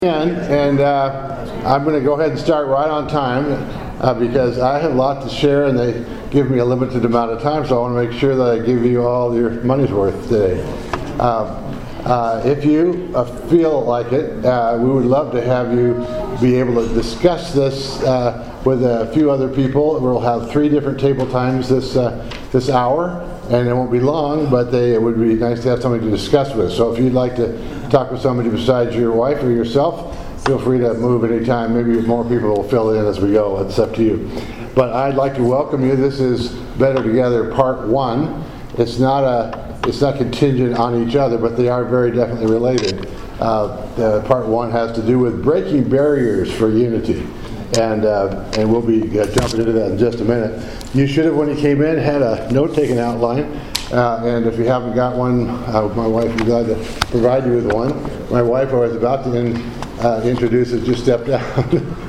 And I'm going to go ahead and start right on time because I have a lot to share and they give me a limited amount of time, so I want to make sure that I give you all your money's worth today. If you feel like it, we would love to have you be able to discuss this with a few other people. We'll have 3 different table times this hour, and it won't be long, but it would be nice to have somebody to discuss with. So if you'd like to talk with somebody besides your wife or yourself, feel free to move anytime. Maybe more people will fill in as we go. It's up to you. But I'd like to welcome you. This is Better Together Part 1. It's not contingent on each other, but they are very definitely related. Part 1 has to do with breaking barriers for unity. And we'll be jumping into that in just a minute. You should have, when you came in, had a note-taking outline. And if you haven't got one, my wife would be glad to provide you with one. My wife, I was about to introduce, has just stepped out.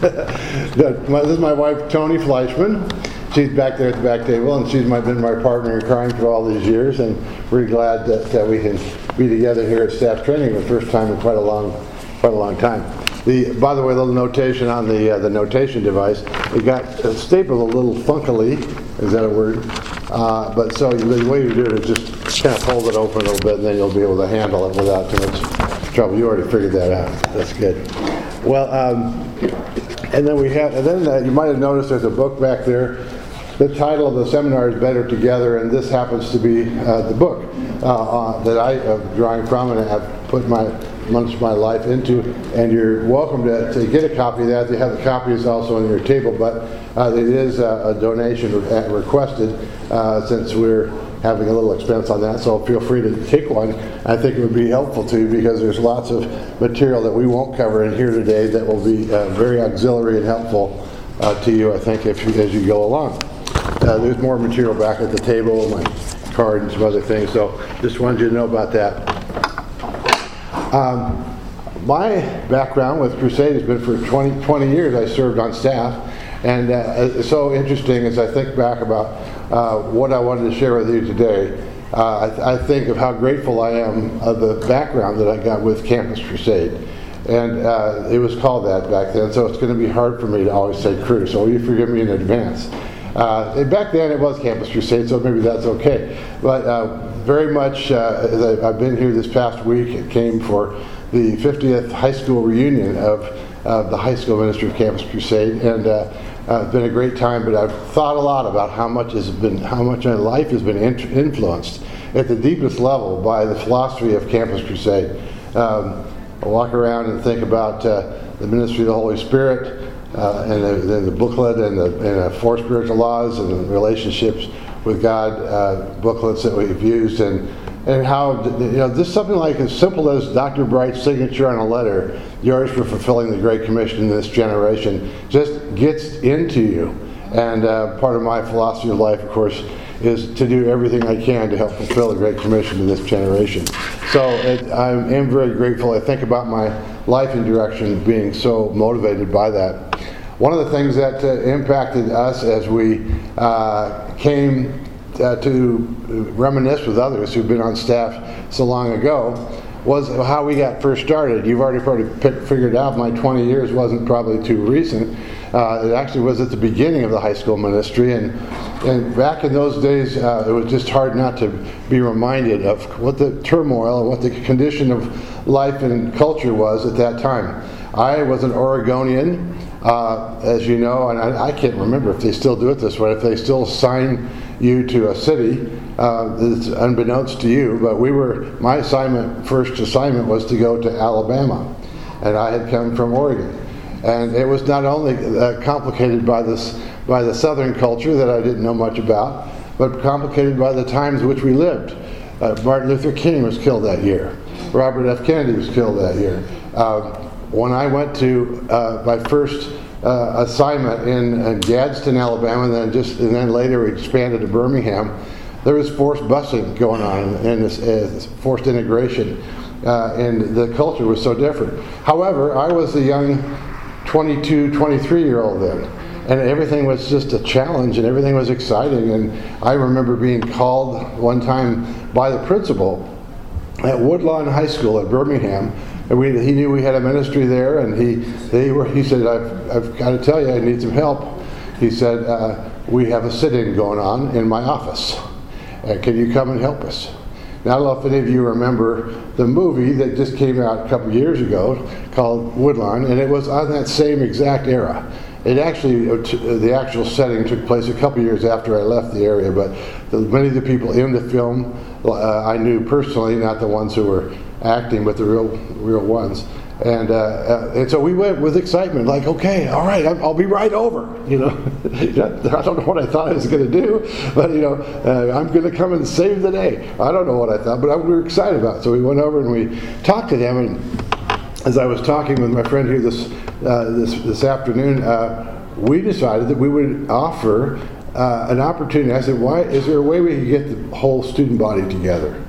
This is my wife, Toni Fleischman. She's back there at the back table, and she's been my partner in crime for all these years. And we're glad that we can be together here at staff training for the first time in quite a long time. By the way, a little notation on the notation device. It got stapled a little funkily. Is that a word? But so the way you do it is just kind of hold it open a little bit, and then you'll be able to handle it without too much trouble. You already figured that out. That's good. Well, and then you might have noticed there's a book back there. The title of the seminar is Better Together, and this happens to be the book that I am drawing from and have put much of my life into, and you're welcome to get a copy of that. They have the copies also on your table, but it is a donation requested since we're having a little expense on that, so feel free to take one. I think it would be helpful to you because there's lots of material that we won't cover in here today that will be very auxiliary and helpful to you, I think, as you go along. There's more material back at the table, my card and some other things, so just wanted you to know about that. My background with Crusade has been for 20 years. I served on staff, and it's so interesting as I think back about what I wanted to share with you today. I think of how grateful I am of the background that I got with Campus Crusade. And it was called that back then, so it's going to be hard for me to always say Cru, so will you forgive me in advance. And back then it was Campus Crusade, so maybe that's okay. But very much, as I've been here this past week, it came for the 50th high school reunion of the high school ministry of Campus Crusade, and it's been a great time. But I've thought a lot about how much my life has been influenced at the deepest level by the philosophy of Campus Crusade. I walk around and think about the ministry of the Holy Spirit, and the booklet and the 4 spiritual laws and the relationships with God booklets that we've used, and how just something like as simple as Dr. Bright's signature on a letter, yours for fulfilling the Great Commission in this generation, just gets into you. And part of my philosophy of life, of course, is to do everything I can to help fulfill the Great Commission to this generation. So I am very grateful. I think about my life and direction being so motivated by that. One of the things that impacted us as we came to reminisce with others who've been on staff so long ago was how we got first started. You've already probably figured out my 20 years wasn't probably too recent. It actually was at the beginning of the high school ministry, and back in those days it was just hard not to be reminded of what the turmoil and what the condition of life and culture was at that time. I was an Oregonian, as you know, and I can't remember if they still do it this way, if they still assign you to a city. It's unbeknownst to you, but my first assignment was to go to Alabama, and I had come from Oregon. And it was not only complicated by the southern culture that I didn't know much about, but complicated by the times in which we lived. Martin Luther King was killed that year. Robert F. Kennedy was killed that year. When I went to my first assignment in Gadsden, Alabama, and then later we expanded to Birmingham, there was forced busing going on and this forced integration, and the culture was so different. However, I was a young 22, 23-year-old then, and everything was just a challenge and everything was exciting. And I remember being called one time by the principal at Woodlawn High School at Birmingham And he knew we had a ministry there, and he said, I've got to tell you, I need some help. He said, we have a sit-in going on in my office. Can you come and help us? Now, I don't know if any of you remember the movie that just came out a couple of years ago called Woodlawn, and it was on that same exact era. It actually, the actual setting took place a couple of years after I left the area, but many of the people in the film I knew personally, not the ones who were acting, but the real ones. And so we went with excitement, like, okay, all right, I'll be right over. I don't know what I thought I was going to do, but I'm going to come and save the day. I don't know what I thought, but we were excited about it. So we went over and we talked to them, and as I was talking with my friend here this afternoon, we decided that we would offer an opportunity. I said, why is there a way we could get the whole student body together?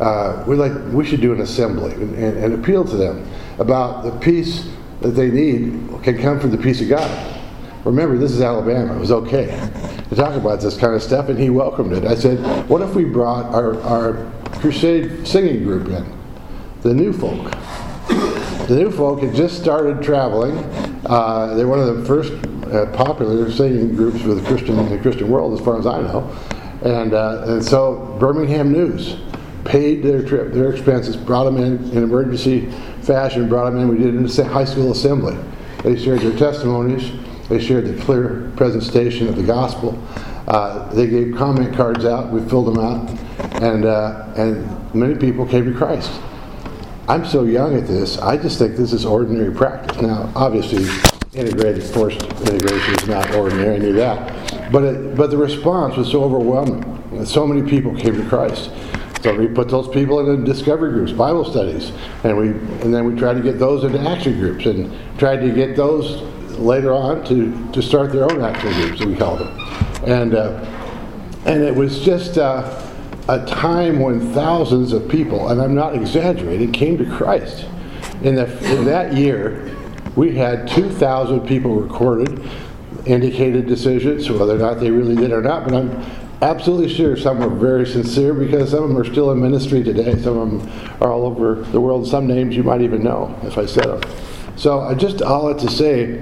We should do an assembly and appeal to them about the peace that they need can come from the peace of God. Remember, this is Alabama. It was okay to talk about this kind of stuff, and he welcomed it. I said, what if we brought our crusade singing group in, the New Folk? The New Folk had just started traveling. They're one of the first popular singing groups in the Christian world, as far as I know. And so Birmingham News paid their trip, their expenses, brought them in emergency fashion, brought them in. We did it in a high school assembly. They shared their testimonies. They shared the clear presentation of the gospel. They gave comment cards out. We filled them out. And many people came to Christ. I'm so young at this, I just think this is ordinary practice. Now, obviously, forced integration is not ordinary, I knew that. But the response was so overwhelming. So many people came to Christ. So we put those people into discovery groups, Bible studies, and then we tried to get those into action groups, and tried to get those later on to start their own action groups, we called them. And it was just a time when thousands of people, and I'm not exaggerating, came to Christ. In that year, we had 2,000 people recorded, indicated decisions, whether or not they really did or not, but I'm absolutely sure some were very sincere, because some of them are still in ministry today. Some of them are all over the world. Some names you might even know if I said them. So I just all that to say,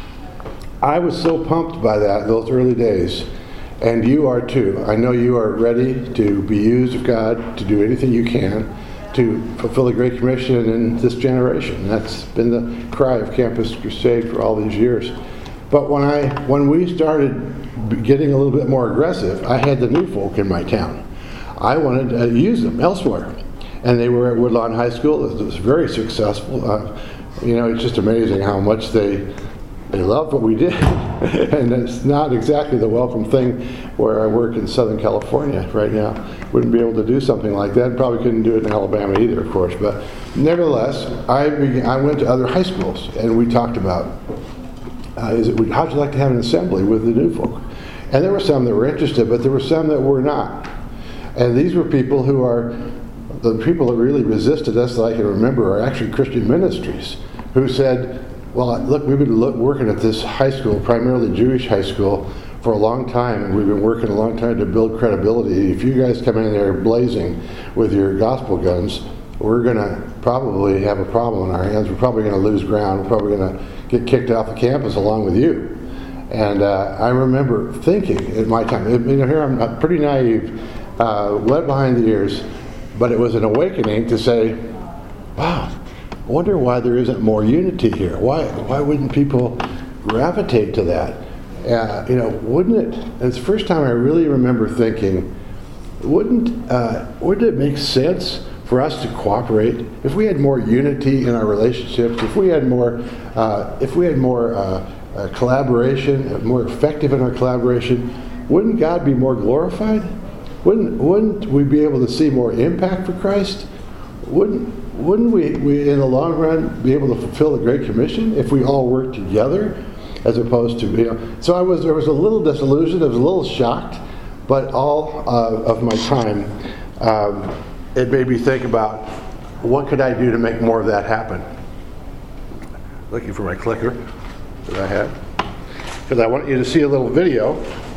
I was so pumped by those early days, and you are too. I know you are ready to be used of God to do anything you can to fulfill the Great Commission in this generation. That's been the cry of Campus Crusade for all these years. But when we started getting a little bit more aggressive, I had the New Folk in my town. I wanted to use them elsewhere. And they were at Woodlawn High School. It was very successful. It's just amazing how much they loved what we did. And it's not exactly the welcome thing where I work in Southern California right now. Wouldn't be able to do something like that. Probably couldn't do it in Alabama either, of course. But nevertheless, I went to other high schools, and we talked about, how'd you like to have an assembly with the New Folk? And there were some that were interested, but there were some that were not. And these were people who are, the people that really resisted us that I can remember are actually Christian ministries, who said, well, look, we've been working at this high school, primarily Jewish high school, for a long time, and we've been working a long time to build credibility. If you guys come in there blazing with your gospel guns, we're going to probably have a problem on our hands. We're probably going to lose ground. We're probably going to get kicked off the campus along with you. And I remember thinking at my time, here I'm pretty naive, wet behind the ears, but it was an awakening to say, wow, I wonder why there isn't more unity here. Why wouldn't people gravitate to that? Wouldn't it? And it's the first time I really remember thinking, wouldn't it make sense for us to cooperate if we had more unity in our relationships? If we had more collaboration, more effective in our collaboration, wouldn't God be more glorified? Wouldn't we be able to see more impact for Christ? Wouldn't we in the long run be able to fulfill the Great Commission if we all worked together, as opposed to So there was a little disillusioned. I was a little shocked, but all of my time, it made me think about what could I do to make more of that happen. Looking for my clicker that I had, because I want you to see a little video.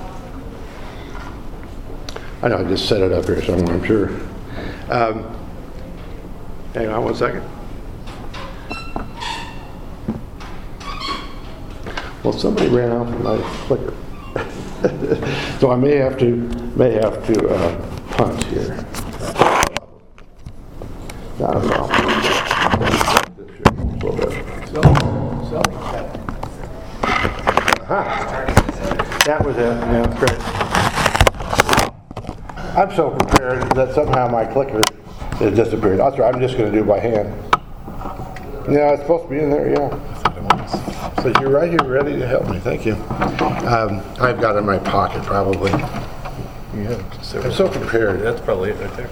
I know I just set it up here somewhere, I'm sure. Hang on one second. Well, somebody ran off with my clicker. So I may have to punt here. Not at all. A little bit. That was it. Yeah, great. I'm so prepared that somehow my clicker has disappeared. That's right. I'm just going to do it by hand. Yeah, it's supposed to be in there. Yeah. So you're right here, ready to help me. Thank you. I've got it in my pocket, probably. Yeah, I'm so prepared. That's probably it right there.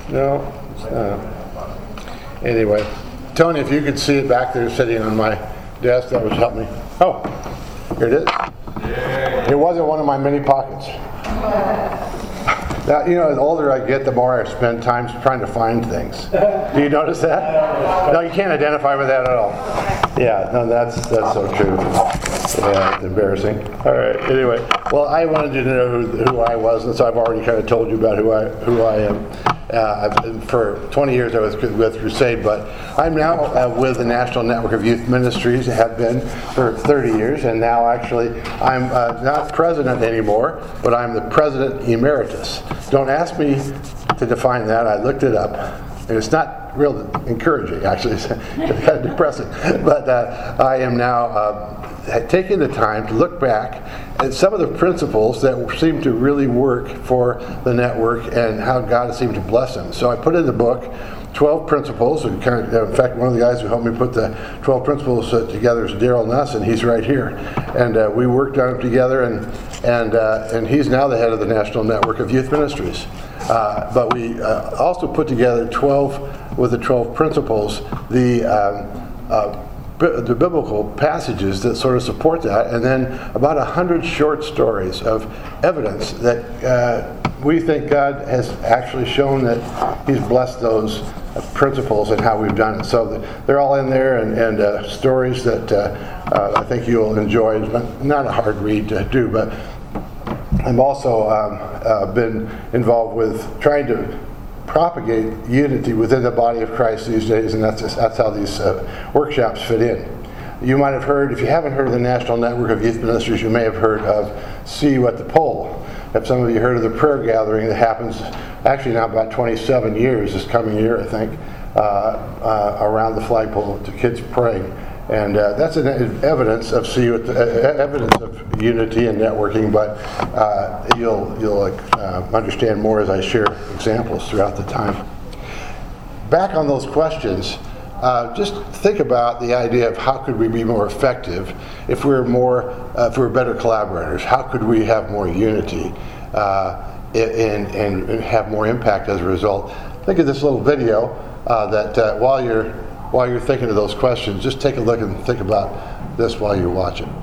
No. Anyway, Tony, if you could see it back there sitting on my desk, that would help me. Oh, here it is. It wasn't one of my many pockets. Now, you know, the older I get, the more I spend time trying to find things. Do you notice that? No, you can't identify with that at all. Yeah, no, that's so true. Yeah, it's embarrassing. All right, anyway. Well, I wanted you to know who I was, and so I've already kind of told you about who I am. I've been, for 20 years I was with Crusade, but I'm now with the National Network of Youth Ministries, have been for 30 years, and now actually I'm not president anymore, but I'm the president emeritus. Don't ask me to define that. I looked it up, and it's not real encouraging, actually. It's kind of depressing. But I am now taking the time to look back at some of the principles that seem to really work for the network and how God has seemed to bless them. So I put in the book 12 principles. And in fact, one of the guys who helped me put the 12 principles together is Daryl Nuss, and he's right here. And we worked on them together, and he's now the head of the National Network of Youth Ministries. But we also put together 12 with the 12 principles, the biblical passages that sort of support that, and then about 100 short stories of evidence that we think God has actually shown that He's blessed those principles and how we've done it. So they're all in there, and stories that I think you'll enjoy. It's not a hard read to do, but I'm also been involved with trying to propagate unity within the body of Christ these days, and that's how these workshops fit in. You might have heard, if you haven't heard of the National Network of Youth Ministries, you may have heard of See You at the Pole. Have some of you heard of the prayer gathering that happens actually now about 27 years, this coming year, I think, around the flagpole to kids praying. And that's an evidence of evidence of unity and networking, but you'll understand more as I share examples throughout the time. Back on those questions, just think about the idea of how could we be more effective if we were better collaborators. How could we have more unity and have more impact as a result? Think of this little video that while you're thinking of those questions, just take a look and think about this while you're watching.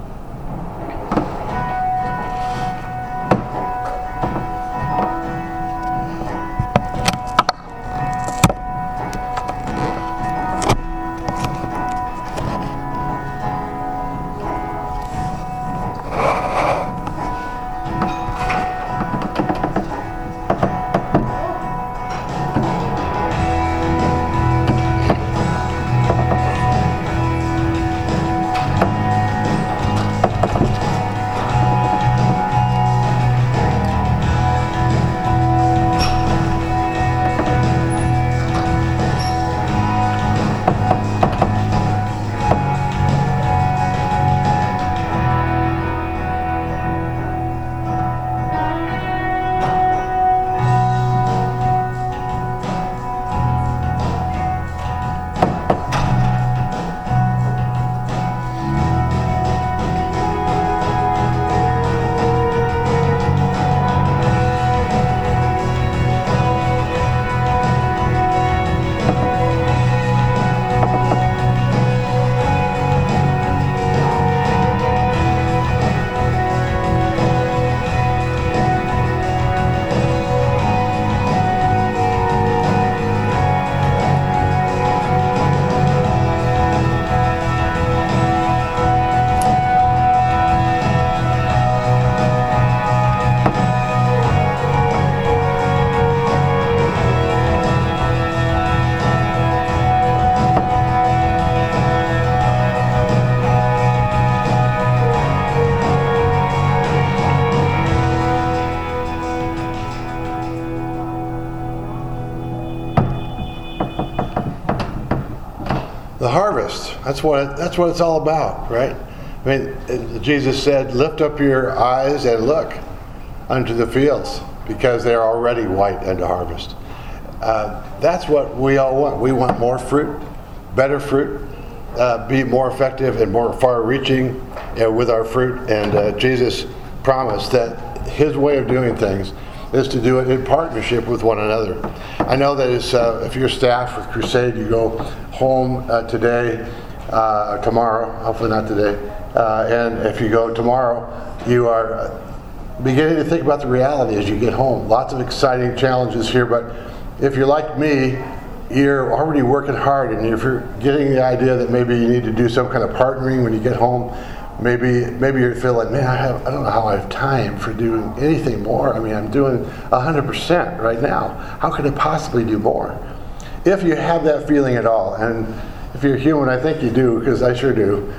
harvest. That's what it's all about, right? I mean, Jesus said, "Lift up your eyes and look unto the fields, because they are already white unto harvest." That's what we all want. We want more fruit, better fruit, be more effective and more far-reaching with our fruit. And Jesus promised that His way of doing things is to do it in partnership with one another. I know that if you're staff with Crusade, you go home today, tomorrow, hopefully not today, and if you go tomorrow, you are beginning to think about the reality as you get home. Lots of exciting challenges here, but if you're like me, you're already working hard, and if you're getting the idea that maybe you need to do some kind of partnering when you get home, maybe you feel like, man, I don't know how I have time for doing anything more. I mean, I'm doing 100% right now. How could I possibly do more? If you have that feeling at all, and if you're human, I think you do, because I sure do,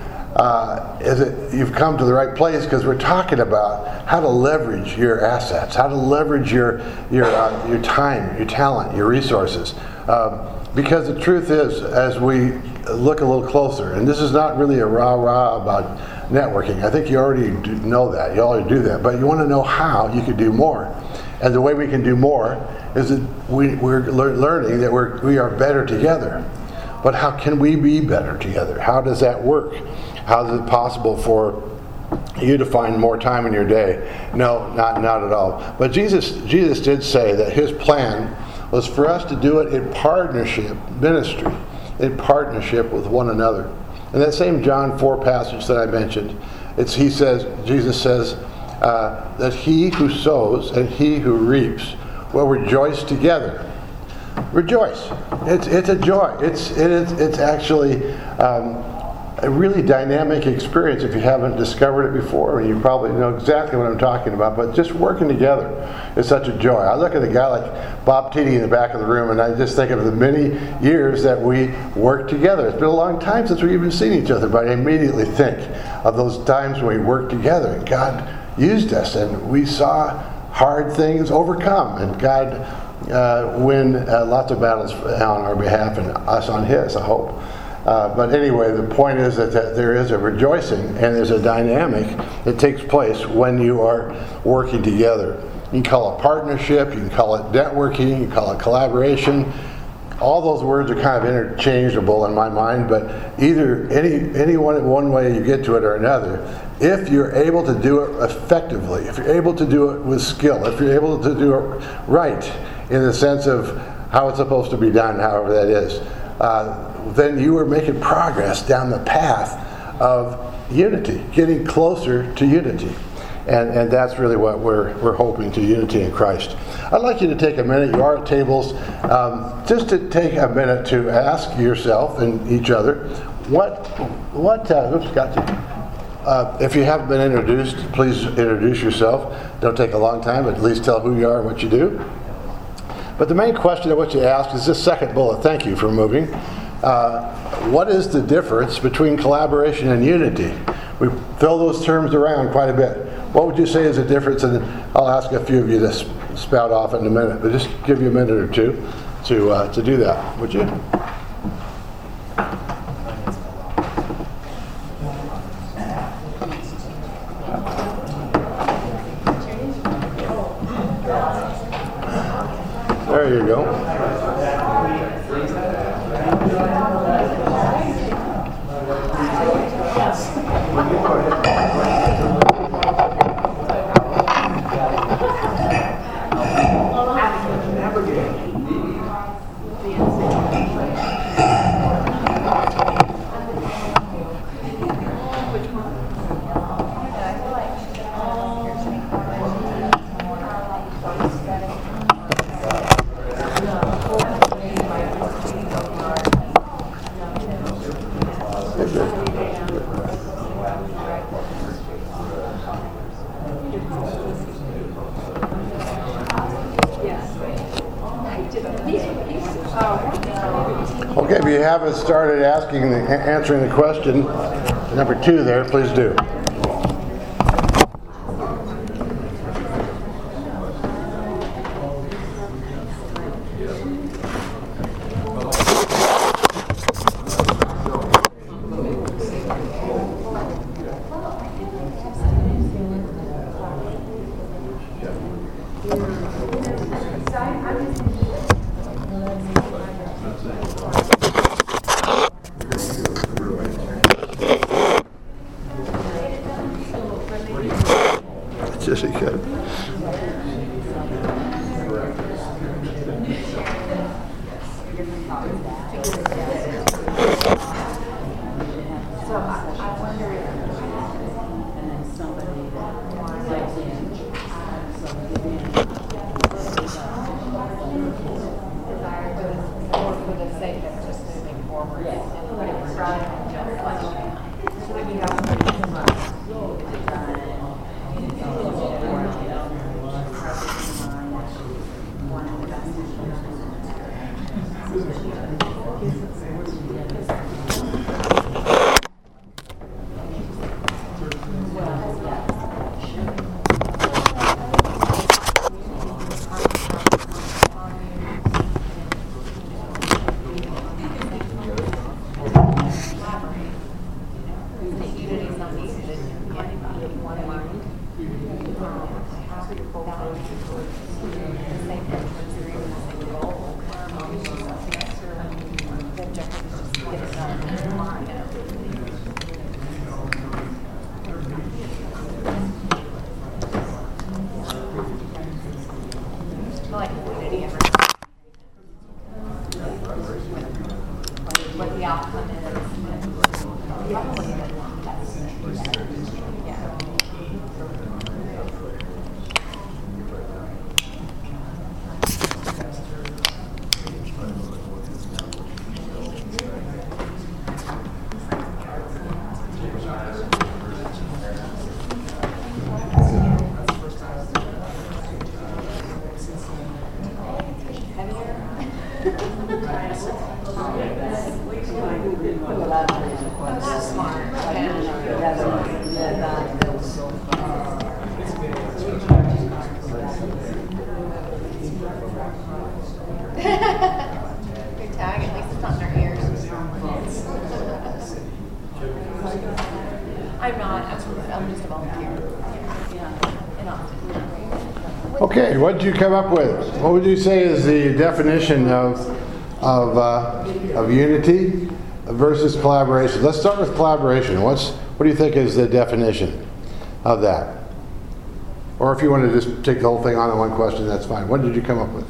you've come to the right place, because we're talking about how to leverage your assets, how to leverage your time, your talent, your resources. Because the truth is, as we look a little closer, and this is not really a rah-rah about networking. I think you already know that. You already do that. But you want to know how you can do more. And the way we can do more is that we're learning that we are better together. But how can we be better together? How does that work? How is it possible for you to find more time in your day? No, not at all. But Jesus did say that His plan was for us to do it in partnership, ministry, in partnership with one another. In that same John 4 passage that I mentioned, Jesus says that he who sows and he who reaps will rejoice together. Rejoice. It's a joy. It's actually a really dynamic experience if you haven't discovered it before. You probably know exactly what I'm talking about, but just working together is such a joy. I look at a guy like Bob Teedy in the back of the room, and I just think of the many years that we worked together. It's been a long time since we've even seen each other, but I immediately think of those times when we worked together, and God used us, and we saw hard things overcome, and God win lots of battles on our behalf and us on His, I hope. But anyway, the point is that there is a rejoicing and there's a dynamic that takes place when you are working together. You can call it partnership, you can call it networking, you can call it collaboration. All those words are kind of interchangeable in my mind, but either any one way you get to it or another, if you're able to do it effectively, if you're able to do it with skill, if you're able to do it right in the sense of how it's supposed to be done, however that is, then you are making progress down the path of unity, getting closer to unity. And that's really what we're hoping to, unity in Christ. I'd like you to take a minute, you are at tables, just to take a minute to ask yourself and each other, if you haven't been introduced, please introduce yourself. Don't take a long time, but at least tell who you are and what you do. But the main question I want you to ask is this second bullet. Thank you for moving. What is the difference between collaboration and unity? We throw those terms around quite a bit. What would you say is the difference? And I'll ask a few of you to spout off in a minute, but just give you a minute or two to do that, would you? There you go. Okay, if you haven't started answering the question, number 2 there, please do. Just good. So I wonder if somebody that for the sake of just moving forward and putting it right on the other question. I mean, like unity and what the outcome is. Good tag, at least it's not in our ears. I'm not, I'm just a volunteer. Okay, what did you come up with? What would you say is the definition of unity versus collaboration? Let's start with collaboration. What do you think is the definition of that? Or if you want to just take the whole thing on in one question, that's fine. What did you come up with?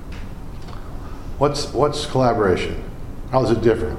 What's collaboration? How is it different?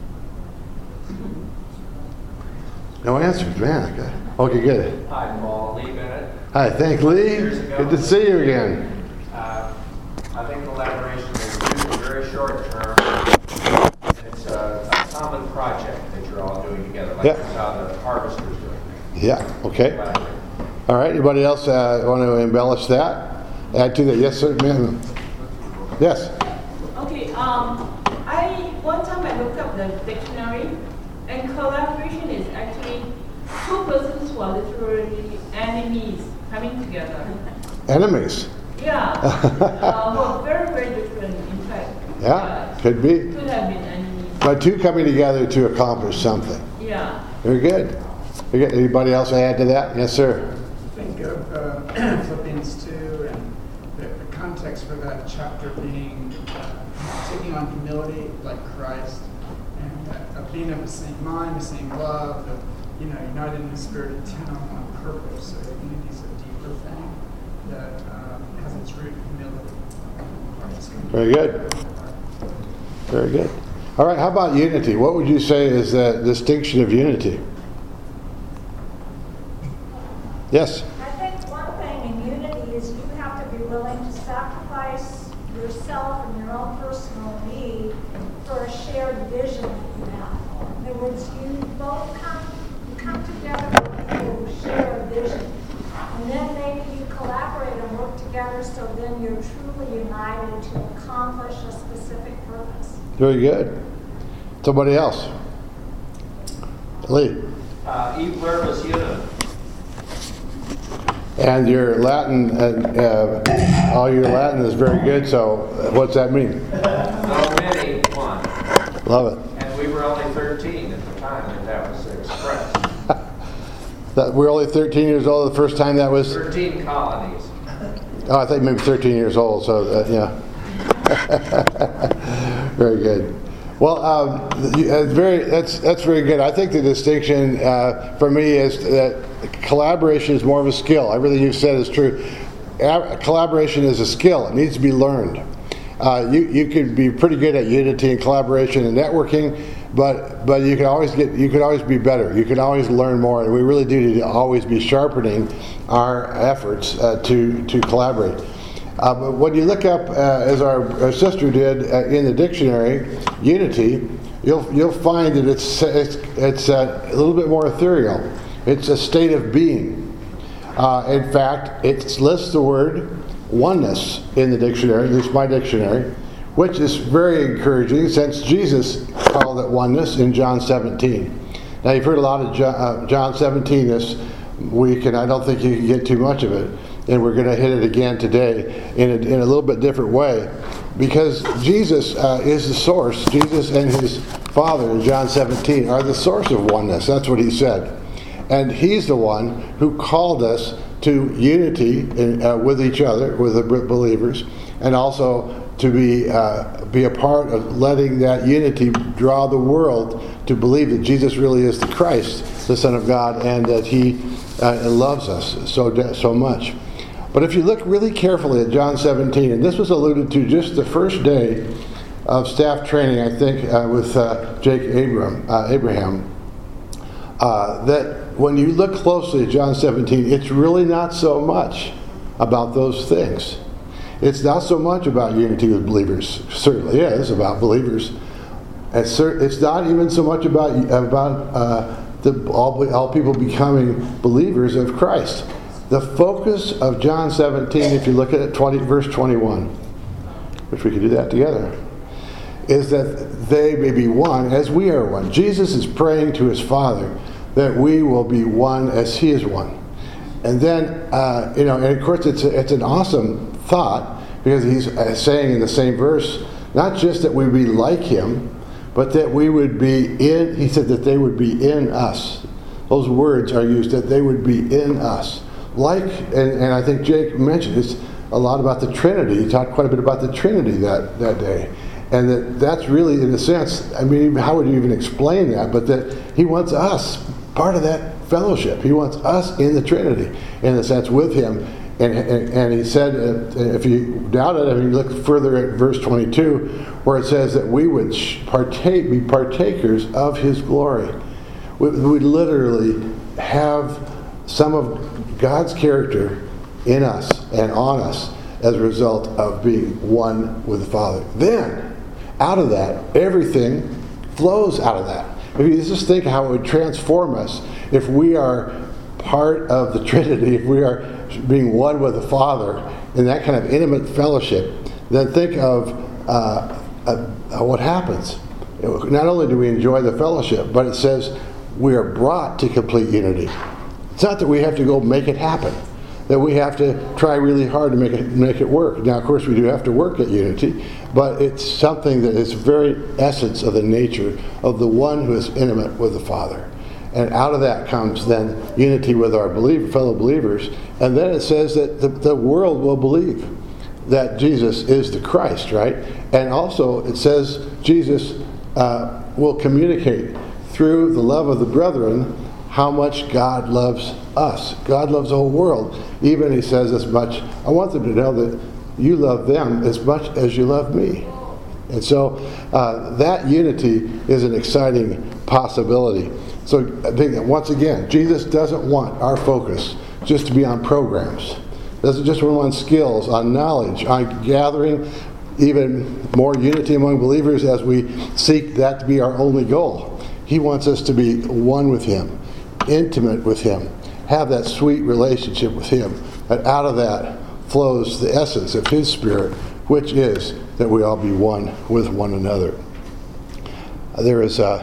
No answers, man. Okay, good. Hi, Paul. Lee Bennett. Hi, thank Lee. Good to see you again. I think collaboration is usually very short term. It's a common project that you're all doing together, like Yep. how the harvester's doing. Yeah, okay. All right, anybody else want to embellish that? Add to that? Yes, sir, ma'am. Yes. Okay, one time I looked up the dictionary, and collaboration is actually two persons who are literally enemies coming together. Enemies? Yeah, who are very, very different, in fact. Yeah, could be. Could have been enemies. But two coming together to accomplish something. Yeah. Very good. Very good. Anybody else add to that? Yes, sir. Think of Philippians 2 and the context for that chapter being taking on humility like Christ, and being of the same mind, the same love, united in the spirit, intent on one purpose. So unity is a deeper thing that has its root in humility. Very good. Very good. All right, how about unity? What would you say is the distinction of unity? Yes? I think one thing in unity is you have to be willing to sacrifice yourself and your own personal need for a shared vision that you have. In other words, you both come together to share a vision. And then maybe you collaborate and work together so then you're truly united to accomplish a specific purpose. Very good. Somebody else? Lee? E pluribus unum. And your Latin, all your Latin is very good, so what's that mean? Though many, one. Love it. And we were only 13 at the time that was expressed. We're only 13 years old the first time that was? 13 colonies. Oh, I think maybe 13 years old, so yeah. Very good. That's very good. I think the distinction for me is that collaboration is more of a skill. Everything you've said is true. Collaboration is a skill. It needs to be learned. You could be pretty good at unity and collaboration and networking, but you could always be better. You can always learn more, and we really do need to always be sharpening our efforts to collaborate. But when you look up, as our sister did in the dictionary, unity, you'll find that it's a little bit more ethereal. It's a state of being. In fact, it lists the word oneness in the dictionary, at least my dictionary, which is very encouraging since Jesus called it oneness in John 17. Now, you've heard a lot of John 17 this week, and I don't think you can get too much of it. And we're going to hit it again today in a little bit different way, because Jesus is the source. Jesus and his Father in John 17 are the source of oneness. That's what he said. And he's the one who called us to unity with each other, with the believers, and also to be a part of letting that unity draw the world to believe that Jesus really is the Christ, the Son of God, and that he loves us so much. But if you look really carefully at John 17, and this was alluded to just the first day of staff training, I think, with Jake Abraham, that when you look closely at John 17, it's really not so much about those things. It's not so much about unity with believers. It certainly is about believers. It's not even so much about all people becoming believers of Christ. The focus of John 17, if you look at it, verse 21, which we could do that together, is that they may be one as we are one. Jesus is praying to his Father that we will be one as he is one. And then, and of course it's an awesome thought, because he's saying in the same verse, not just that we be like him, but that we would be in, he said that they would be in us. Those words are used, that they would be in us. And I think Jake mentioned it's a lot about the Trinity. He talked quite a bit about the Trinity that day. And that's really, in a sense, I mean, how would you even explain that? But that he wants us part of that fellowship. He wants us in the Trinity, in a sense, with him. And he said, if you doubt it, I mean, look further at verse 22, where it says that we would be partakers of his glory. We would literally have some of God's character in us and on us as a result of being one with the Father. Then, out of that, everything flows out of that. If you just think how it would transform us if we are part of the Trinity, if we are being one with the Father in that kind of intimate fellowship, then think of what happens. Not only do we enjoy the fellowship, but it says we are brought to complete unity. It's not that we have to go make it happen, that we have to try really hard to make it work. Now, of course, we do have to work at unity, but it's something that is very essence of the nature of the one who is intimate with the Father. And out of that comes then unity with our fellow believers. And then it says that the world will believe that Jesus is the Christ, right? And also it says Jesus will communicate through the love of the brethren how much God loves us. God loves the whole world. Even, he says, as much, I want them to know that you love them as much as you love me. And so that unity is an exciting possibility. So I think that once again, Jesus doesn't want our focus just to be on programs. Doesn't just want on skills, on knowledge, on gathering even more unity among believers as we seek that to be our only goal. He wants us to be one with him, intimate with him, have that sweet relationship with him. And out of that flows the essence of his Spirit, which is that we all be one with one another. There is a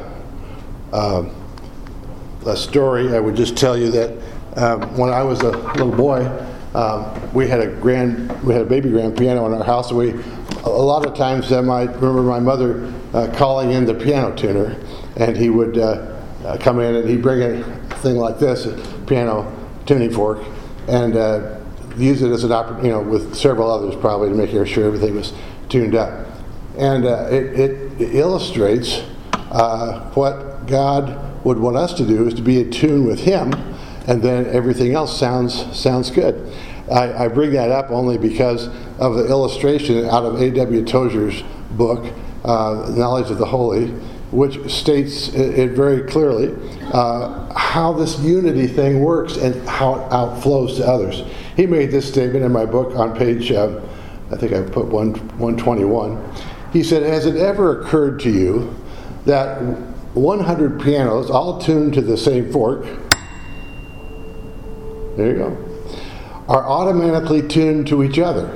story I would just tell you that when I was a little boy, we had a baby grand piano in our house. A lot of times I remember my mother calling in the piano tuner, and he would come in and he'd bring a thing like this, a piano tuning fork, and use it as an opportunity, with several others probably, to make sure everything was tuned up. And it illustrates what God would want us to do, is to be in tune with Him, and then everything else sounds good. I bring that up only because of the illustration out of A.W. Tozer's book, Knowledge of the Holy, which states it very clearly how this unity thing works and how it outflows to others. He made this statement in my book on page, I think I put 121. He said, "Has it ever occurred to you that 100 pianos, all tuned to the same fork," there you go, "are automatically tuned to each other?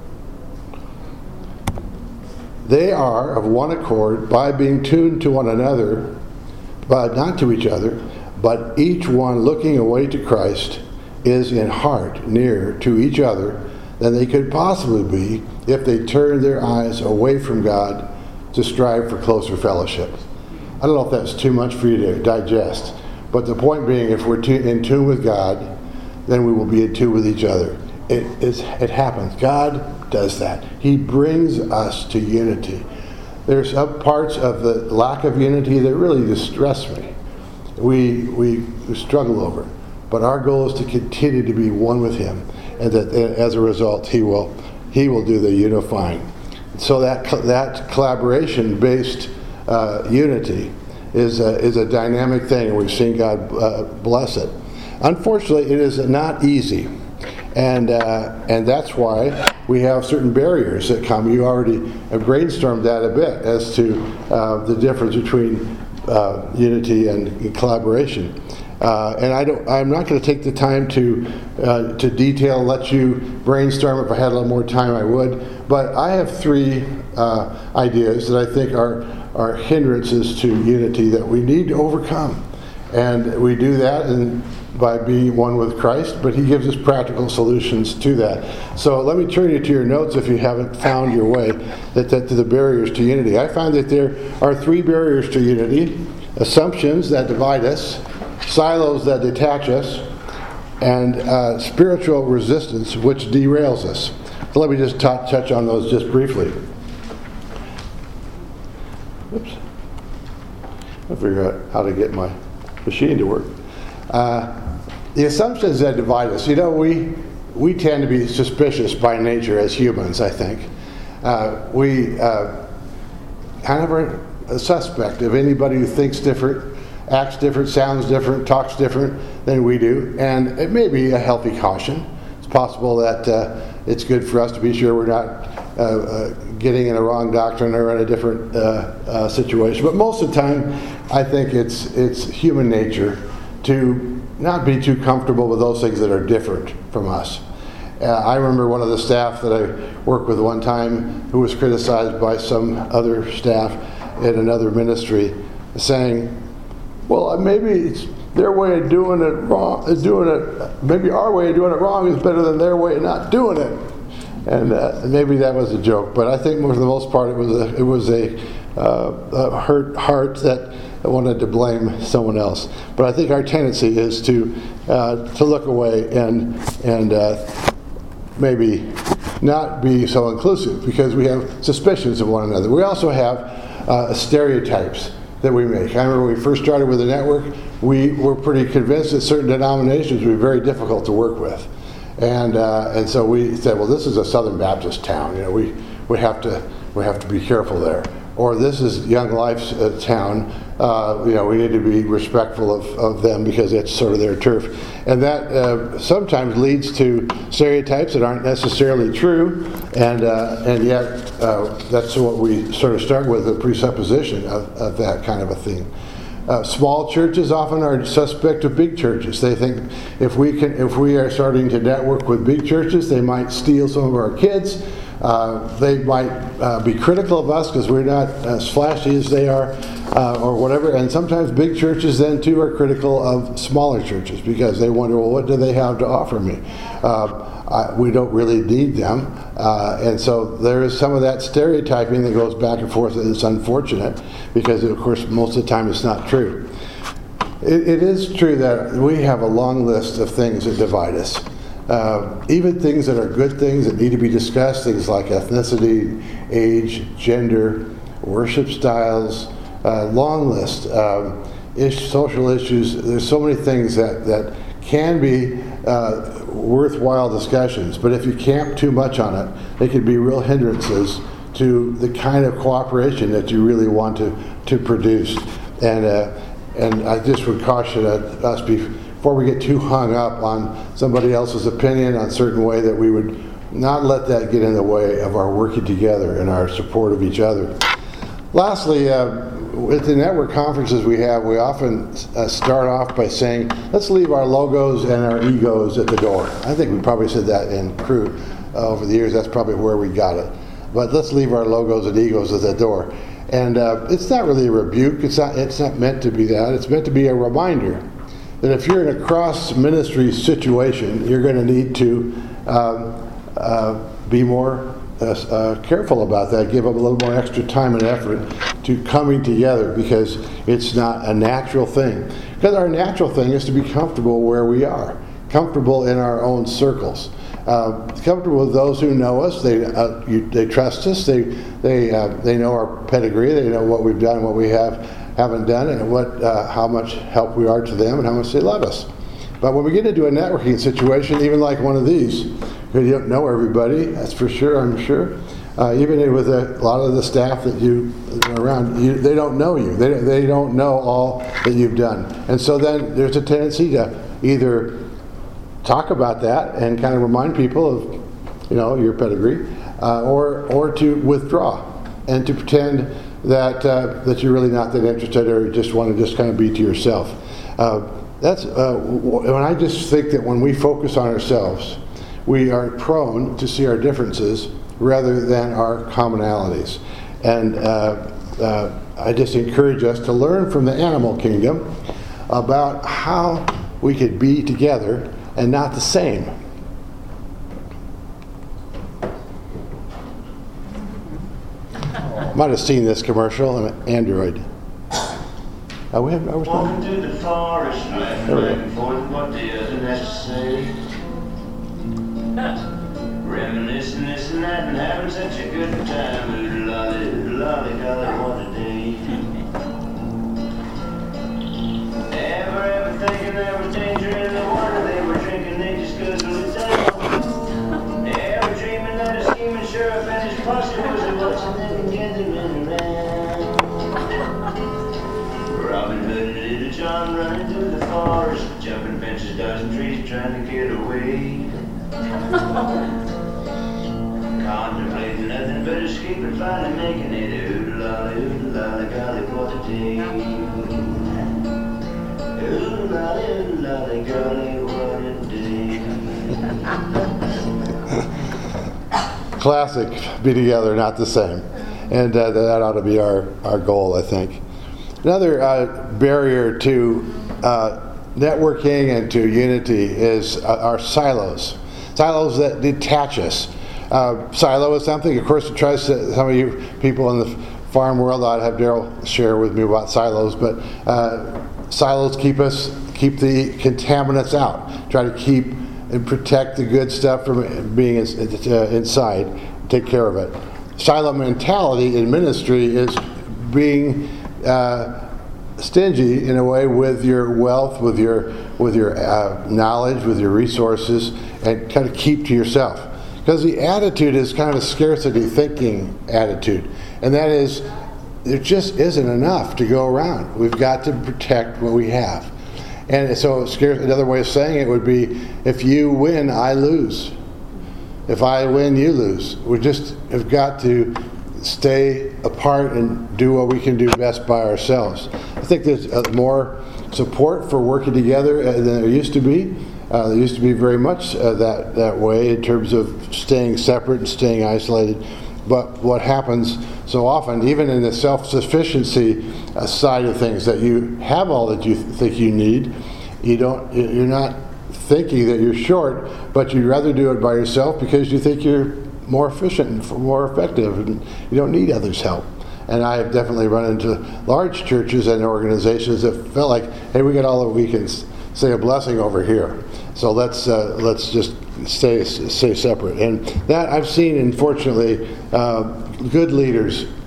They are of one accord by being tuned to one another, but not to each other, but each one looking away to Christ is in heart nearer to each other than they could possibly be if they turned their eyes away from God to strive for closer fellowship." I don't know if that's too much for you to digest, but the point being, if we're in tune with God, then we will be in tune with each other. It happens. God does that. He brings us to unity. There's some parts of the lack of unity that really distress me. We struggle over it. But our goal is to continue to be one with Him, and that as a result, He will do the unifying. So that collaboration-based unity is a dynamic thing, and we've seen God bless it. Unfortunately, it is not easy. And that's why we have certain barriers that come. You already have brainstormed that a bit as to the difference between unity and collaboration. And I'm not going to take the time to detail, let you brainstorm. If I had a little more time, I would. But I have 3 ideas that I think are hindrances to unity that we need to overcome. And we do that by being one with Christ, but He gives us practical solutions to that. So let me turn you to your notes if you haven't found your way to the barriers to unity. I find that there are 3 barriers to unity: assumptions that divide us, silos that detach us, and spiritual resistance which derails us. So let me just touch on those just briefly. Oops. I'll figure out how to get my machine to work. The assumptions that divide us. You know, we tend to be suspicious by nature as humans, I think. We kind of are a suspect of anybody who thinks different, acts different, sounds different, talks different than we do. And it may be a healthy caution. It's possible that it's good for us to be sure we're not getting in a wrong doctrine or in a different situation. But most of the time, I think it's human nature to not be too comfortable with those things that are different from us. I remember one of the staff that I worked with one time who was criticized by some other staff in another ministry, saying, "Well, maybe it's their way of doing it wrong. Maybe our way of doing it wrong is better than their way of not doing it." And maybe that was a joke, but I think for the most part it was a hurt heart that wanted to blame someone else. But I think our tendency is to look away and maybe not be so inclusive because we have suspicions of one another. We also have stereotypes that we make. I remember when we first started with the network, we were pretty convinced that certain denominations would be very difficult to work with. And so we said, well, this is a Southern Baptist town. You know, we have to be careful there. Or this is Young Life's town. You know, we need to be respectful of them because it's sort of their turf. And that sometimes leads to stereotypes that aren't necessarily true. And yet that's what we sort of start with, a presupposition of that kind of a thing. Small churches often are suspect of big churches. They think if we are starting to network with big churches, they might steal some of our kids. They might be critical of us because we're not as flashy as they are, or whatever. And sometimes big churches then too are critical of smaller churches because they wonder, well, what do they have to offer me? We don't really need them. And so there is some of that stereotyping that goes back and forth, and it's unfortunate because, of course, most of the time it's not true. It is true that we have a long list of things that divide us. Even things that are good things that need to be discussed, things like ethnicity, age, gender, worship styles, long list, social issues. There's so many things that can be worthwhile discussions, but if you camp too much on it, they can be real hindrances to the kind of cooperation that you really want to produce. And I just would caution us before we get too hung up on somebody else's opinion on a certain way, that we would not let that get in the way of our working together and our support of each other. Lastly, with the network conferences we have, we often start off by saying, let's leave our logos and our egos at the door. I think we probably said that in Crude over the years. That's probably where we got it. But let's leave our logos and egos at the door. And it's not really a rebuke. It's not meant to be that. It's meant to be a reminder that if you're in a cross-ministry situation, you're going to need to be more careful about that, give up a little more extra time and effort to coming together, because it's not a natural thing. Because our natural thing is to be comfortable where we are, comfortable in our own circles, comfortable with those who know us. They trust us. They know our pedigree. They know what we've done, what we haven't done, and how much help we are to them, and how much they love us. But when we get into a networking situation, even like one of these, you don't know everybody, that's for sure, I'm sure. Even with a lot of the staff that you are around, they don't know you. They don't know all that you've done. And so then there's a tendency to either talk about that and kind of remind people of, your pedigree, or to withdraw and to pretend that you're really not that interested, or you just want to just kind of be to yourself. That's when I just think that when we focus on ourselves, we are prone to see our differences rather than our commonalities. And I just encourage us to learn from the animal kingdom about how we could be together and not the same. Might have seen this commercial, an Android. Walking through the forest, looking for what the other has to say. Reminiscing this and that and having such a good time. Oodle lolly, golly, what a day. Ever thinking there was danger in the water they were drinking, they just guzzled it down. Ever dreaming that a scheming sheriff and his posse was watching them and getting them around. Robin Hood and Little John running through the forest, jumping fences, dodging trees, trying to get away. Contemplating nothing but escaping, finally making it. Oodle lolly, golly, what a day. Oodle lolly, golly, what a day. Classic, be together, not the same. And that ought to be our goal, I think. Another barrier to networking and to unity is our silos. Silos that detach us. Silo is something, of course, it tries to, some of you people in the farm world, I'd have Daryl share with me about silos, but silos keep the contaminants out, try to keep and protect the good stuff from being inside, take care of it. Silo mentality in ministry is being stingy in a way with your wealth, with your knowledge, with your resources, and kind of keep to yourself. Because the attitude is kind of a scarcity thinking attitude, and that is, there just isn't enough to go around. We've got to protect what we have. And so another way of saying it would be, if you win, I lose. If I win, you lose. We just have got to stay apart and do what we can do best by ourselves. I think there's more support for working together than there used to be. There used to be very much that way in terms of staying separate and staying isolated. But what happens so often, even in the self-sufficiency side of things, that you have all that you think you need, you're not thinking that you're short, but you'd rather do it by yourself because you think you're more efficient and more effective, and you don't need others' help. And I have definitely run into large churches and organizations that felt like, hey, we got all that we can say a blessing over here, so let's just stay separate. And that I've seen, unfortunately, good leaders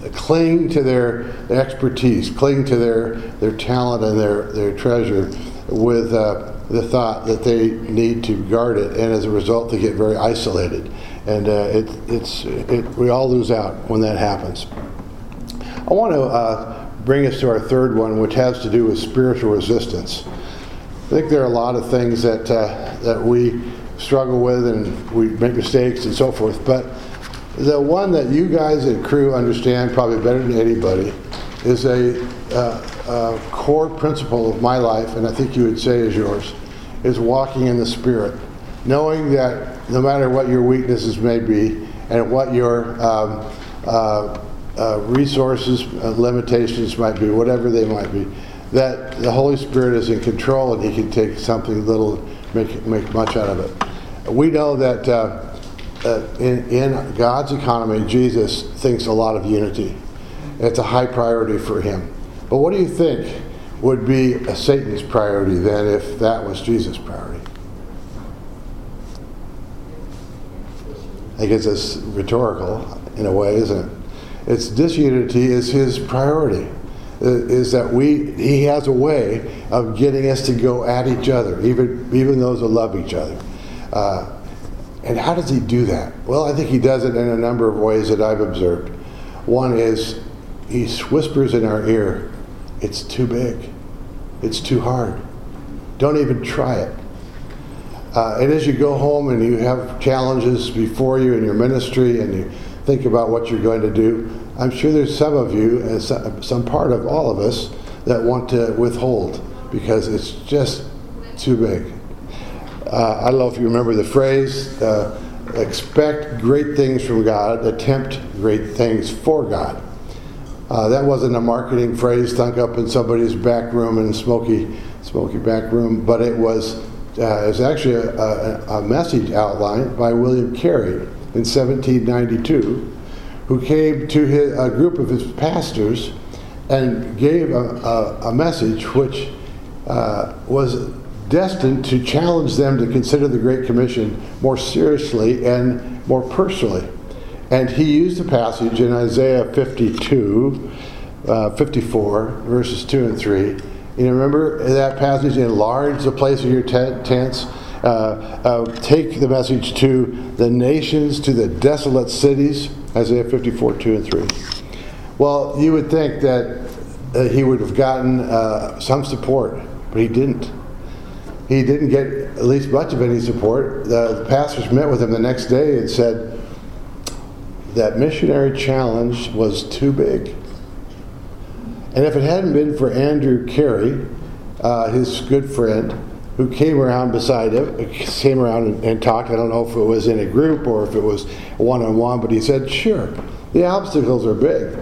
cling to their expertise, cling to their talent and their treasure with the thought that they need to guard it, and as a result they get very isolated. And we all lose out when that happens. I want to bring us to our third one, which has to do with spiritual resistance. I think there are a lot of things that we struggle with, and we make mistakes and so forth, but the one that you guys at Cru understand probably better than anybody is a core principle of my life, and I think you would say is yours, is walking in the Spirit. Knowing that no matter what your weaknesses may be and what your resources, limitations might be, whatever they might be, that the Holy Spirit is in control and He can take something little, make much out of it. We know that in God's economy, Jesus thinks a lot of unity. It's a high priority for Him. But what do you think would be Satan's priority then if that was Jesus' priority? I guess it's rhetorical in a way, isn't it? It's disunity is his priority. Is that he has a way of getting us to go at each other, even those who love each other. And how does he do that? Well, I think he does it in a number of ways that I've observed. One is he whispers in our ear, it's too big. It's too hard. Don't even try it. And as you go home and you have challenges before you in your ministry and you think about what you're going to do, I'm sure there's some of you, and some part of all of us, that want to withhold because it's just too big. I don't know if you remember the phrase, expect great things from God, attempt great things for God. That wasn't a marketing phrase thunk up in somebody's back room in a smoky back room, but it was actually a message outlined by William Carey in 1792, who came to a group of his pastors and gave a message which was destined to challenge them to consider the Great Commission more seriously and more personally. And he used a passage in Isaiah 54, verses 2 and 3. You remember that passage, enlarge the place of your tents, take the message to the nations, to the desolate cities, Isaiah 54, 2 and 3. Well, you would think that he would have gotten some support, but he didn't. He didn't get at least much of any support. The pastors met with him the next day and said that missionary challenge was too big. And if it hadn't been for Andrew Carey, his good friend, who came around beside him, came around and talked. I don't know if it was in a group or if it was one-on-one, but he said, sure, the obstacles are big.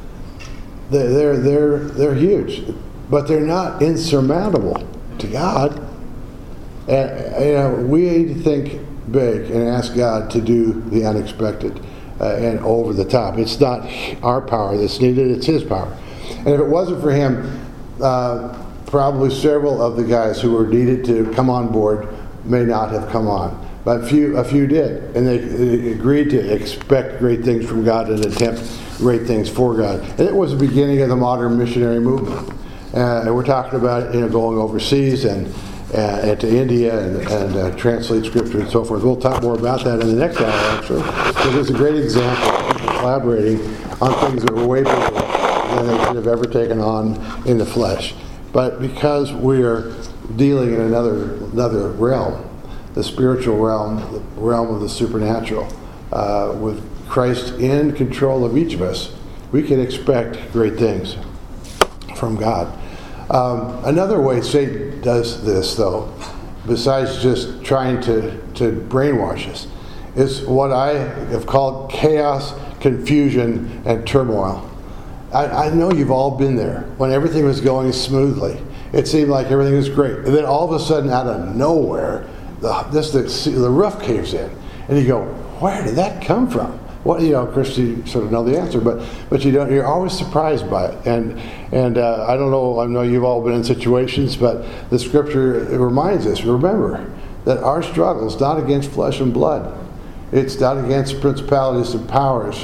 They're huge, but they're not insurmountable to God. And we need to think big and ask God to do the unexpected and over the top. It's not our power that's needed, it's His power. And if it wasn't for Him, probably several of the guys who were needed to come on board may not have come on. But a few did. And they agreed to expect great things from God and attempt great things for God. And it was the beginning of the modern missionary movement. And we're talking about going overseas and to India and translate scripture and so forth. We'll talk more about that in the next hour, actually, because it's a great example of people collaborating on things that were way bigger than they could have ever taken on in the flesh. But because we are dealing in another realm, the spiritual realm, the realm of the supernatural, with Christ in control of each of us, we can expect great things from God. Another way Satan does this, though, besides just trying to brainwash us, is what I have called chaos, confusion, and turmoil. I know you've all been there. When everything was going smoothly, it seemed like everything was great. And then all of a sudden, out of nowhere, the roof caves in. And you go, where did that come from? Well, of course, you sort of know the answer, but you don't. You're always surprised by it. And I don't know. I know you've all been in situations, but the Scripture reminds us. Remember that our struggle is not against flesh and blood. It's not against principalities and powers.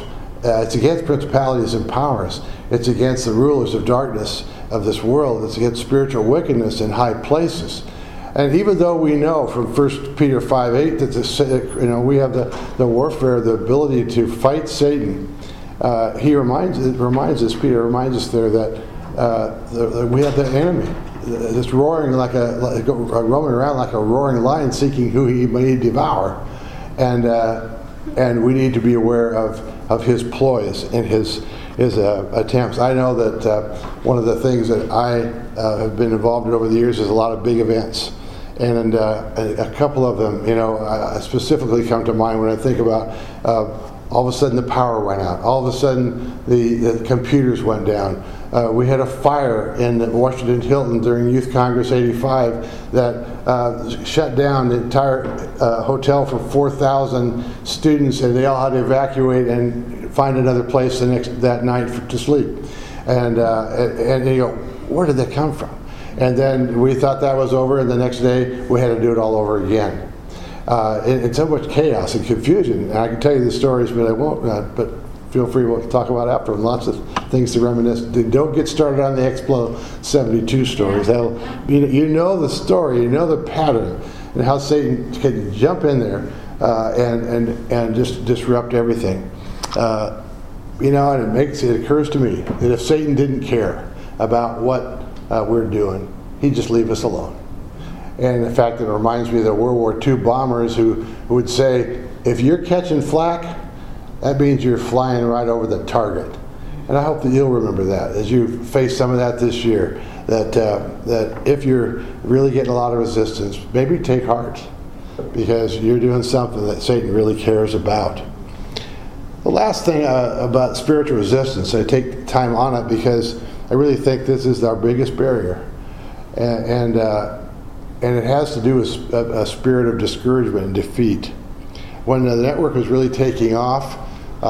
It's against principalities and powers. It's against the rulers of darkness of this world. It's against spiritual wickedness in high places. And even though we know from 1 Peter 5:8 that we have the warfare, the ability to fight Satan, Peter reminds us there that we have the enemy, this roaring roaming around like a roaring lion, seeking who he may devour, and we need to be aware of his ploys and his attempts. I know that one of the things that I have been involved in over the years is a lot of big events. And a couple of them, specifically come to mind when I think about all of a sudden the power went out. All of a sudden the computers went down. We had a fire in Washington Hilton during Youth Congress 85 that shut down the entire hotel for 4,000 students, and they all had to evacuate and find another place that night to sleep. And you go, where did that come from? And then we thought that was over, and the next day we had to do it all over again. It's so much chaos and confusion. And I can tell you the stories, but I won't. But feel free to talk about after. Lots of things to reminisce. Don't get started on the Explo 72 stories. You know the story, you know the pattern, and how Satan can jump in there and just disrupt everything. And it occurs to me that if Satan didn't care about what we're doing, he'd just leave us alone. And in fact, it reminds me of the World War II bombers who would say, if you're catching flak, that means you're flying right over the target. And I hope that you'll remember that as you face some of that this year, that if you're really getting a lot of resistance, maybe take heart, because you're doing something that Satan really cares about. The last thing about spiritual resistance, I take time on it because I really think this is our biggest barrier. And it has to do with a spirit of discouragement and defeat. When the network was really taking off,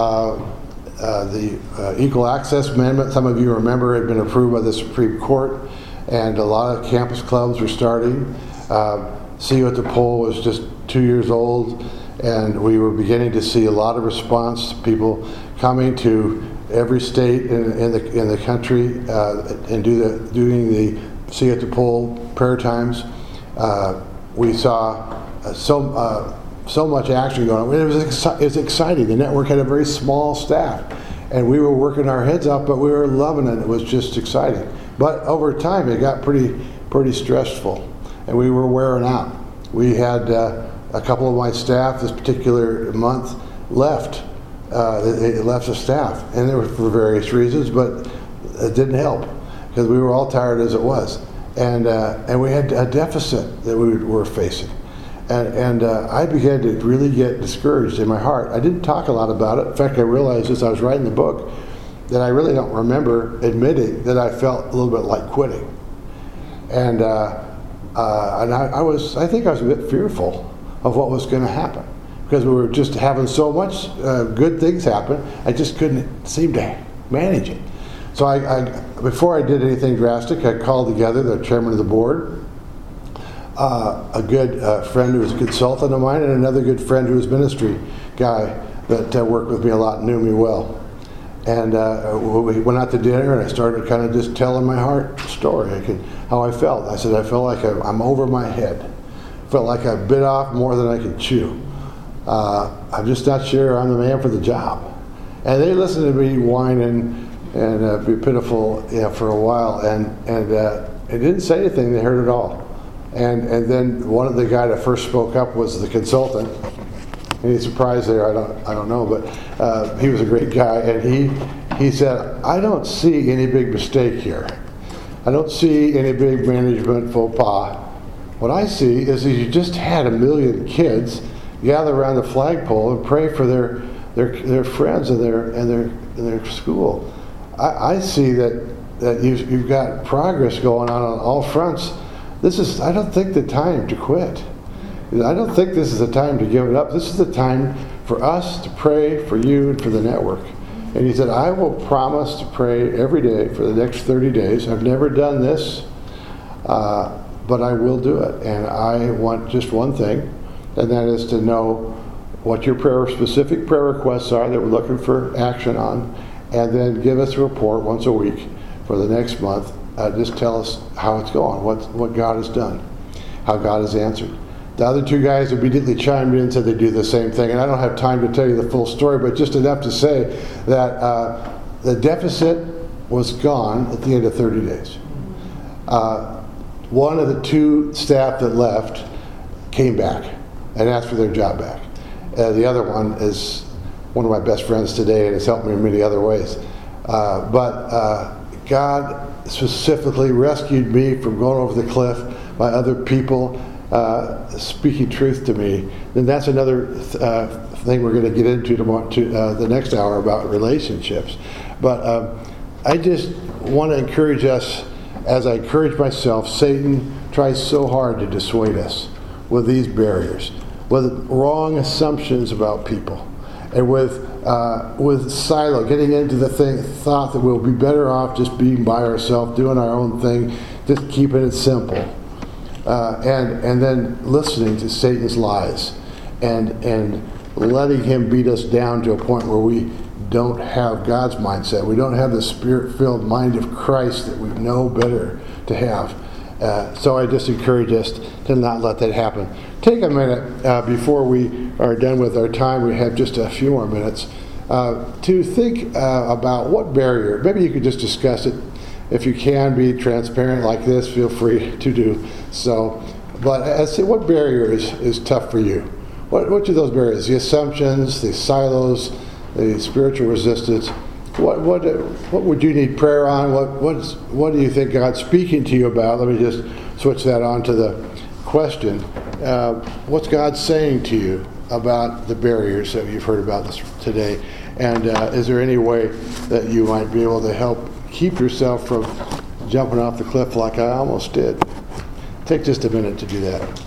the Equal Access Amendment, some of you remember, had been approved by the Supreme Court, and a lot of campus clubs were starting. See You at the Poll was just 2 years old, and we were beginning to see a lot of response, people coming to every state in the country and doing the See You at the Poll prayer times. We saw so much action going on. It was exciting. The network had a very small staff, and we were working our heads off, but we were loving it. It was just exciting. But over time, it got pretty stressful, and we were wearing out. We had a couple of my staff this particular month left. They left the staff, and there were for various reasons, but it didn't help because we were all tired as it was, and we had a deficit that we were facing. And I began to really get discouraged in my heart. I didn't talk a lot about it. In fact, I realized as I was writing the book that I really don't remember admitting that I felt a little bit like quitting. And I think I was a bit fearful of what was going to happen because we were just having so much good things happen. I just couldn't seem to manage it. So before I did anything drastic, I called together the chairman of the board, a good friend who was a consultant of mine, and another good friend who was ministry guy that worked with me a lot and knew me well. And we went out to dinner, and I started kind of just telling my heart story, how I felt. I said, I felt like I'm over my head. Felt like I bit off more than I could chew. I'm just not sure I'm the man for the job. And they listened to me whine and be pitiful for a while, and it didn't say anything. They heard it all. And then one of the guy that first spoke up was the consultant. Any surprise there? I don't know, but he was a great guy, and he said, I don't see any big mistake here. I don't see any big management faux pas. What I see is that you just had 1 million kids gather around the flagpole and pray for their friends and their school. I see that you've got progress going on all fronts. I don't think the time to quit. I don't think this is the time to give it up. This is the time for us to pray for you and for the network. And he said, I will promise to pray every day for the next 30 days. I've never done this, but I will do it. And I want just one thing, and that is to know what your specific prayer requests are that we're looking for action on, and then give us a report once a week for the next month. Just tell us how it's going, what God has done, how God has answered. The other two guys immediately chimed in and said they do the same thing. And I don't have time to tell you the full story, but just enough to say that the deficit was gone at the end of 30 days. One of the two staff that left came back and asked for their job back. The other one is one of my best friends today and has helped me in many other ways. But God specifically rescued me from going over the cliff by other people speaking truth to me. And that's another thing we're going to get into tomorrow, the next hour, about relationships. But I just want to encourage us, as I encourage myself. Satan tries so hard to dissuade us with these barriers, with wrong assumptions about people, and with silo, getting into the thought that we'll be better off just being by ourselves, doing our own thing, just keeping it simple, and then listening to Satan's lies, and letting him beat us down to a point where we don't have God's mindset. We don't have the Spirit-filled mind of Christ that we know better to have. So I just encourage us to not let that happen. Take a minute before we are done with our time. We have just a few more minutes to think about what barrier. Maybe you could just discuss it. If you can be transparent like this, feel free to do so. But what barrier is tough for you? What are those barriers? The assumptions, the silos, the spiritual resistance. What would you need prayer on? What do you think God's speaking to you about? Let me just switch that on to the question. What's God saying to you about the barriers that you've heard about this today? And is there any way that you might be able to help keep yourself from jumping off the cliff like I almost did? Take just a minute to do that.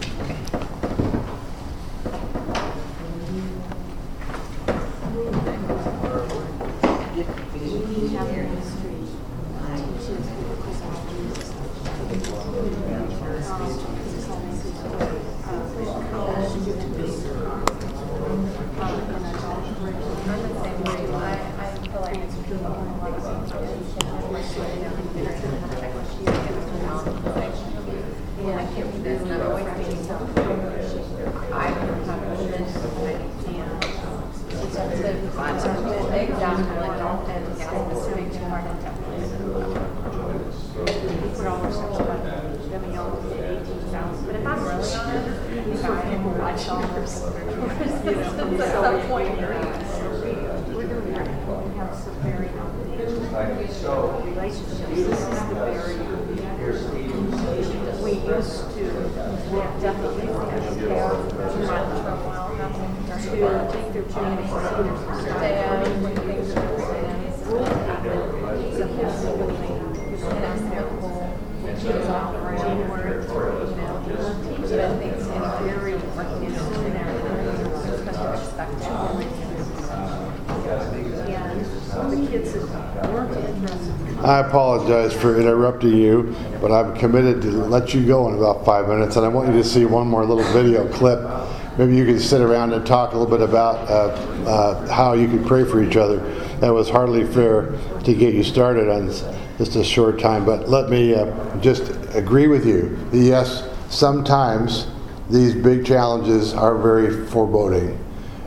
I apologize for interrupting you, but I'm committed to let you go in about 5 minutes, and I want you to see one more little video clip. Maybe you can sit around and talk a little bit about how you can pray for each other. That was hardly fair to get you started on just a short time, but let me just agree with you. Yes, sometimes these big challenges are very foreboding,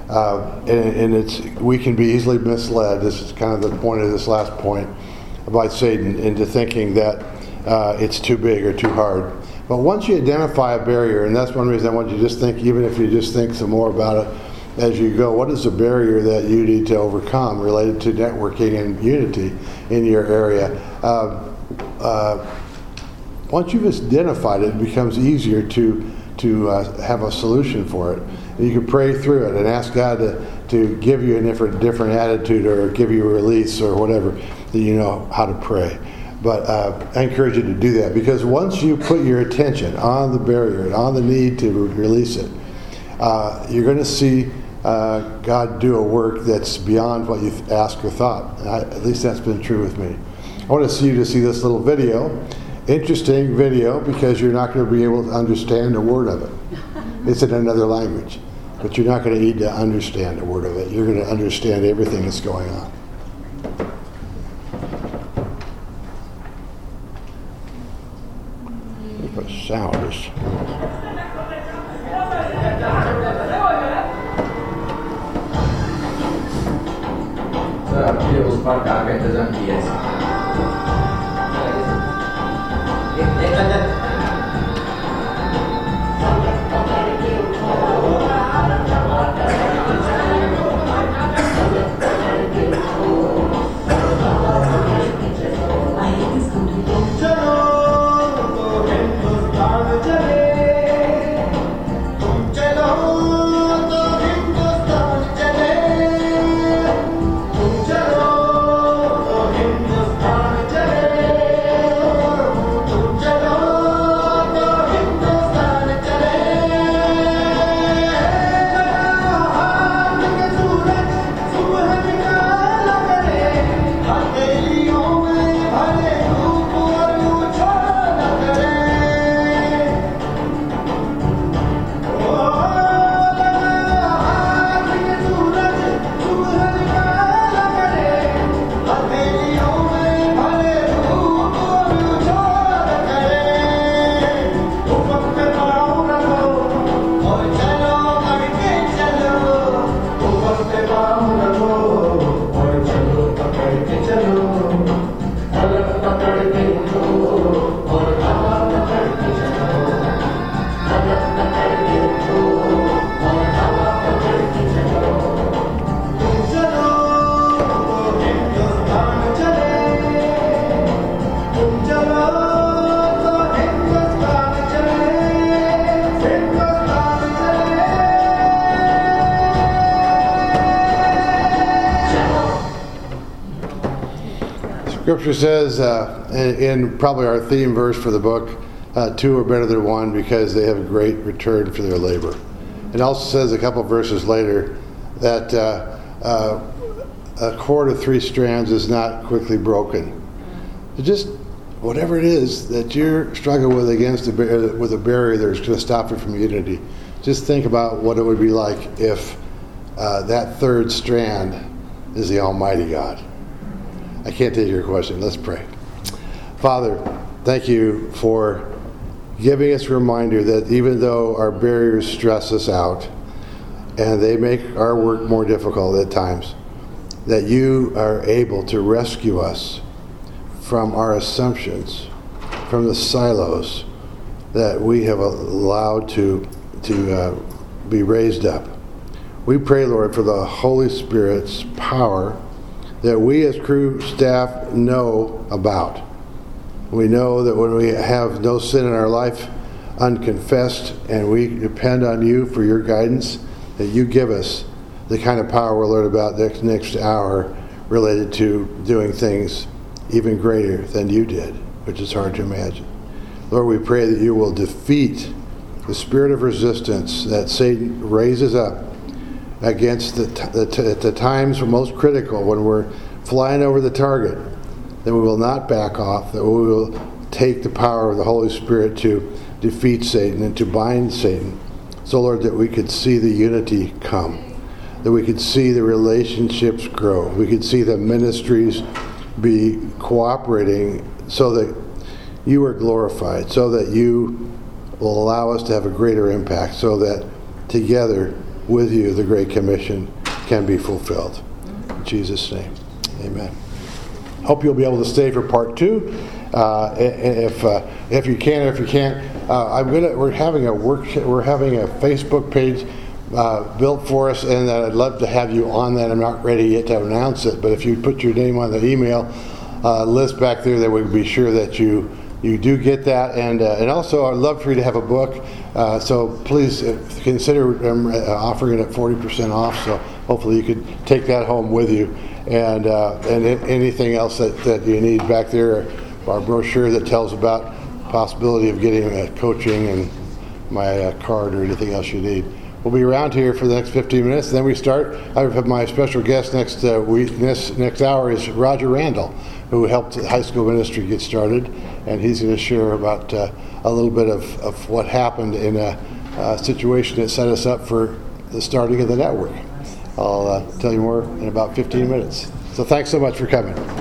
and we can be easily misled. This is kind of the point of this last point, by Satan, into thinking that it's too big or too hard. But once you identify a barrier, and that's one reason I want you to just think, even if you just think some more about it as you go, what is the barrier that you need to overcome related to networking and unity in your area? Once you've identified it, it becomes easier to have a solution for it. And you can pray through it and ask God to give you a different attitude, or give you a release, or whatever, that you know how to pray. But I encourage you to do that, because once you put your attention on the barrier and on the need to release it, you're going to see God do a work that's beyond what you've asked or thought. At least that's been true with me. I want to see you to see this little video. Interesting video, because you're not going to be able to understand a word of it. It's in another language. but you're not going to need to understand a word of it. You're going to understand everything that's going on. What sound is... आपके उस पर क्या इंतजाम किया है Scripture says, in probably our theme verse for the book, two are better than one because they have a great return for their labor. It also says a couple verses later that a cord of 3 strands is not quickly broken. So just whatever it is that you're struggling with with a barrier that's going to stop it from unity, just think about what it would be like if that third strand is the Almighty God. I can't take your question. Let's pray. Father, thank you for giving us a reminder that even though our barriers stress us out and they make our work more difficult at times, that you are able to rescue us from our assumptions, from the silos that we have allowed to be raised up. We pray, Lord, for the Holy Spirit's power that we as crew staff know about. We know that when we have no sin in our life unconfessed and we depend on you for your guidance, that you give us the kind of power we'll learn about next hour related to doing things even greater than you did, which is hard to imagine. Lord, we pray that you will defeat the spirit of resistance that Satan raises up against the times most critical when we're flying over the target, that we will not back off, that we will take the power of the Holy Spirit to defeat Satan and to bind Satan. So, Lord, that we could see the unity come, that we could see the relationships grow, we could see the ministries be cooperating so that you are glorified, so that you will allow us to have a greater impact, so that together with you the Great Commission can be fulfilled. In Jesus' name, amen. Hope you'll be able to stay for part 2. If you can, or if you can't, we're having a Facebook page built for us, and I'd love to have you on that. I'm not ready yet to announce it, but if you put your name on the email list back there, that we'd be sure that you do get that. And also, I'd love for you to have a book. So please consider offering it at 40% off. So hopefully you could take that home with you. And anything else that you need back there, our brochure that tells about possibility of getting coaching and my card or anything else you need. We'll be around here for the next 15 minutes. And then we start. I have my special guest next hour is Roger Randall, who helped the high school ministry get started, and he's going to share about a little bit of what happened in a situation that set us up for the starting of the network. I'll tell you more in about 15 minutes. So thanks so much for coming.